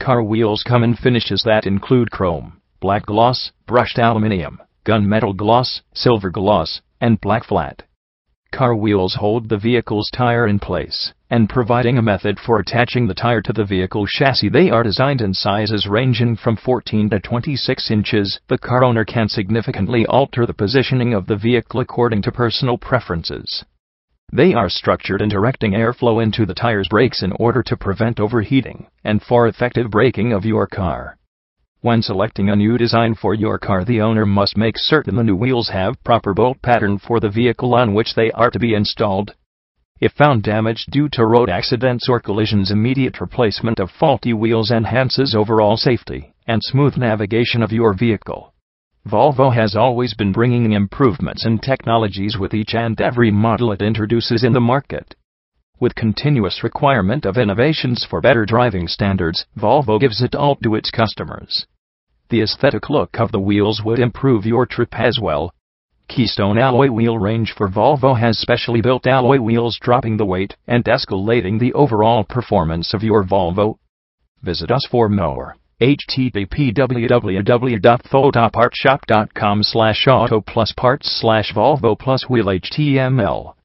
Car wheels come in finishes that include chrome, black gloss, brushed aluminum, gunmetal gloss, silver gloss, and black flat. Car wheels hold the vehicle's tire in place, and providing a method for attaching the tire to the vehicle chassis. They are designed in sizes ranging from 14 to 26 inches. The car owner can significantly alter the positioning of the vehicle according to personal preferences. They are structured in directing airflow into the tire's brakes in order to prevent overheating and for effective braking of your car. When selecting a new design for your car, the owner must make certain the new wheels have proper bolt pattern for the vehicle on which they are to be installed. If found damaged due to road accidents or collisions, immediate replacement of faulty wheels enhances overall safety and smooth navigation of your vehicle. Volvo has always been bringing improvements and technologies with each and every model it introduces in the market. With continuous requirement of innovations for better driving standards, Volvo gives it all to its customers. The aesthetic look of the wheels would improve your trip as well. Keystone alloy wheel range for Volvo has specially built alloy wheels, dropping the weight and escalating the overall performance of your Volvo. Visit us for more. http://www.volvopartshop.com/auto plus parts/Volvo plus wheel HTML